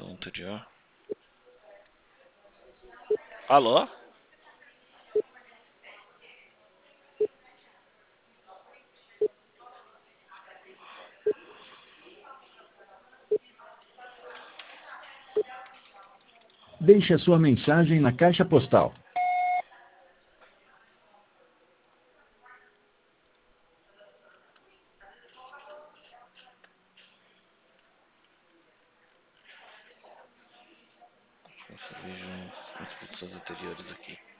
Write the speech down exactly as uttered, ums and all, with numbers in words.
gravação anterior. Alô? Deixe a sua mensagem na caixa postal. Nossa, vejo as produções anteriores aqui.